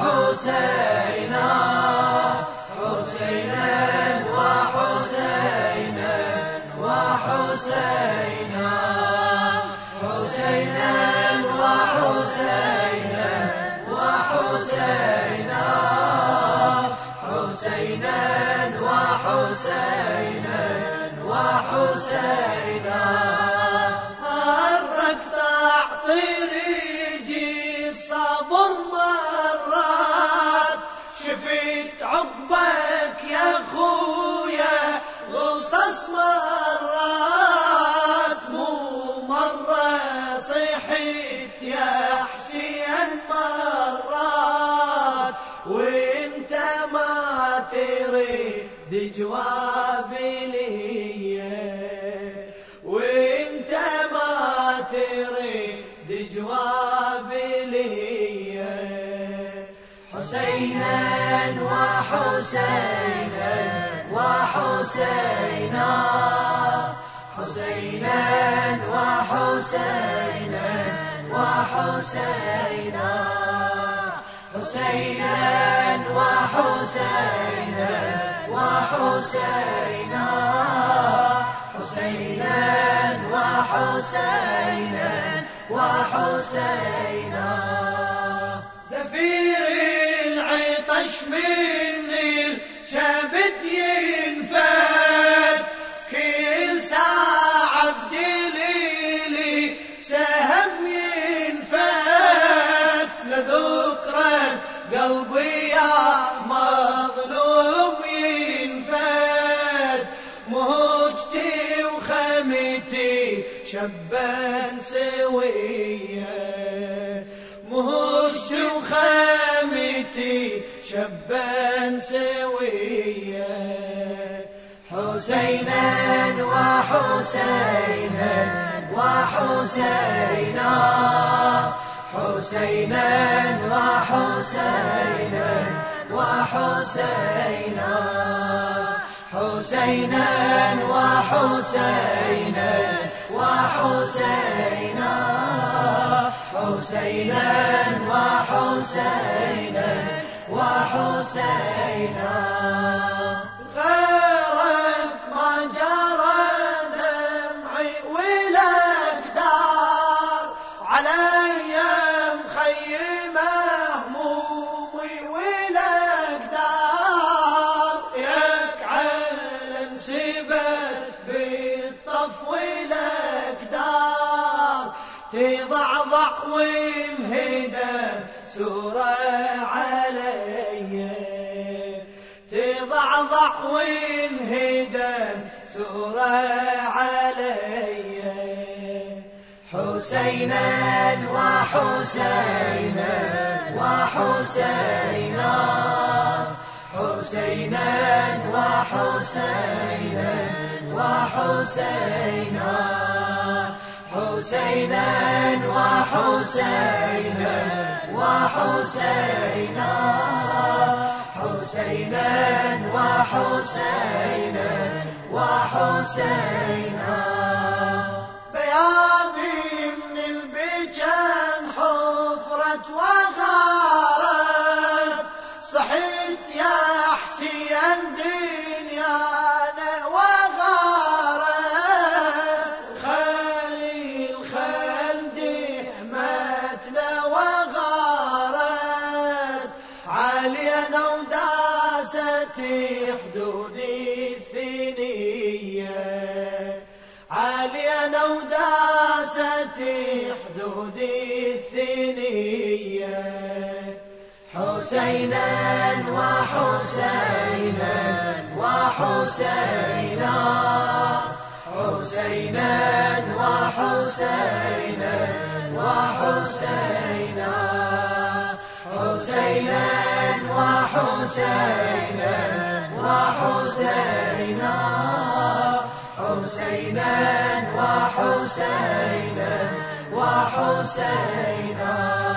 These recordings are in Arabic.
وحسينا حسينا وحسينا وحسينا حسينا وحسينا وحسينا حسينا وحسينا وحسينا مرك تعطي ريجي الصبر مرات شفت عقبك يا خويا غصص مرات مو مرة صيحت يا حسين مرات وانت ما تريد جوابي لي وانت ما تريد جوابي لي حسينا وحسينا وحسينا حسينا وحسينا وحسينا حسينا وحسينا وحسينا حسينا وحسينا وحسينا زفير العطش من الشبد ينفد كل ساعة بدليلي سهم ينفد لذكرى قلبي يا مظلوم ينفد مهجتي وخيمتي شبان سوية مهجتي وخيمتي شبان سوية حسينا وحسينا وحسينا حسينا وحسينا وحسينا حسينا وحسينا وحسينا حسينا وحسينا وحسينا غيرك ما جرى دمعي ولا اقدار علي مخيمه همومي ولا اقدار ياك علم سبت بالطف ولا اقدار تضعضع ومهدم سورة علي تضعضع وانهدم سورة علي حسينا وحسينا وحسينا حسينا وحسينا وحسينا حسينا وحسينا وحسينا حسينا وحسينا وحسينا بياضي من البجن حفرت وغارت صحيت يا حسين دنيانا وغارت خليل خلدي حمتنا وغارت علينا وداست حدود الثنية علينا وداست حدود الثنية حسينا وحسينا وحسينا حسينا وحسينا وحسينا حسينا وحسينا وحسينا حسينا وحسينا وحسينا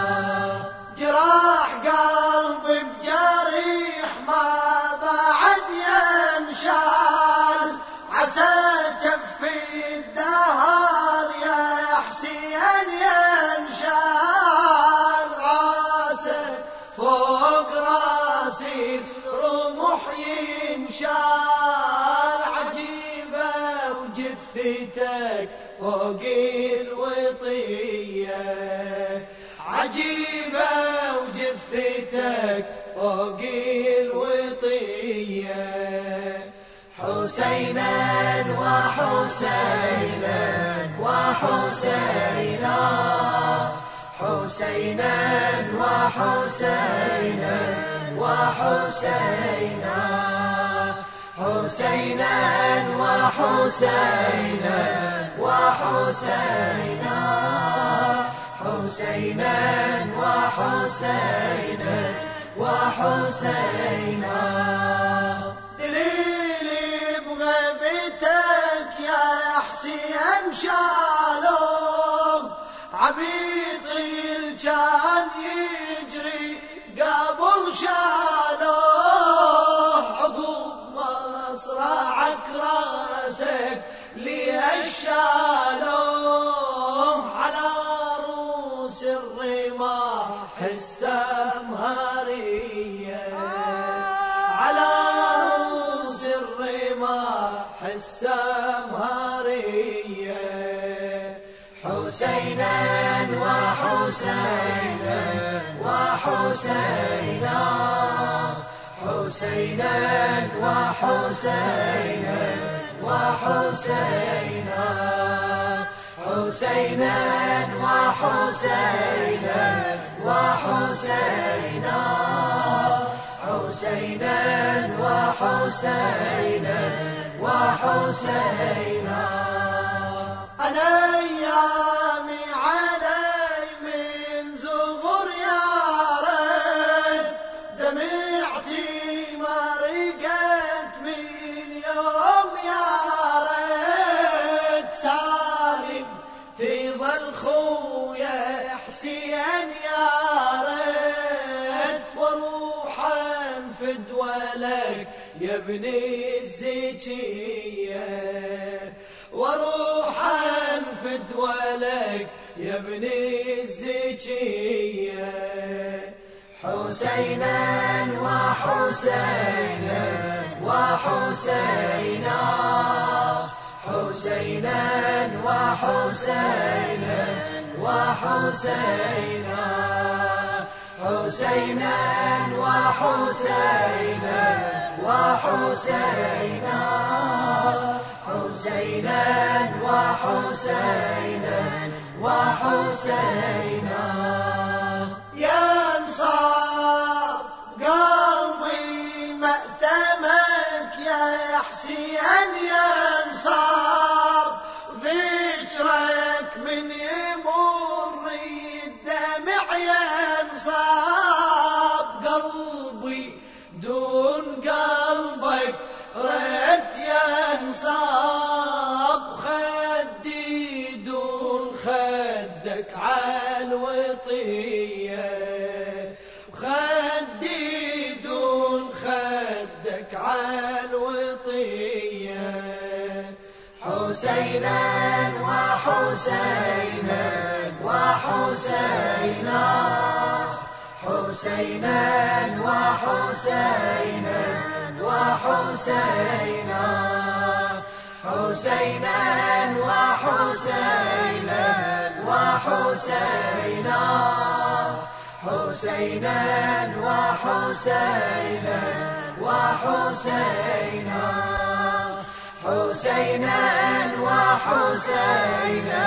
جراح قلبي بجريح ما بعد ينشال عسى جفي الدهر يا حسين ينشال راسه فوق فوق راسي رمح ينشال، عجيبة وجثتك فوق الوطية، عجيبة وجثتك فوق الوطية. حسينا وحسينا وحسينا، حسينا وحسينا وحسينا، حسينا وحسينا وحسينا، حسينا وحسينا وحسينا. دليلي بغيبتك يا حسين شالوه، عبيطي كان يجري قبل شالوه، عقب مصرعك راسك ليش شالوه، على روس الرماح السمهرية، على روس الرماح السمهرية. حسينا وحسينا وحسينا، حسينا وحسينا وحسينا، حسينا وحسينا وحسينا، حسينا وحسينا وحسينا. أنا أيامي علي من زغر يا ريت، دمعتي ما رقت من يوم يا ريت، سالم تظل خويا حسين يا ريت، واروح انفد ولك يا ابني الزكية، واروح انفد ولك يا ابني الزكية. حسينا وحسينا وحسينا، حسينا وحسينا وحسينا، حسينا وحسينا وحسينا، حسينا وحسينا وحسينا. يا انصار قلبي مأتمك يا حسين، يا انصار ذكرك من يمر الدمع ينصاب، قلبي دون قلبك ريت ينصاب، خدي دون خدك عالوطية، خدي دون خدك عالوطية. حسينا وحسينا وحسينا، حسينا وحسينا وحسينا، حسينا وحسينا وحسينا، حسينا وحسينا وحسينا، حسينا وحسينا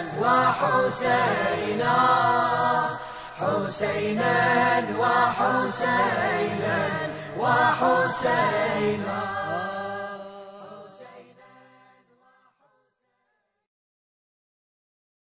وحسينا، حسينا وحسينا وحسينا.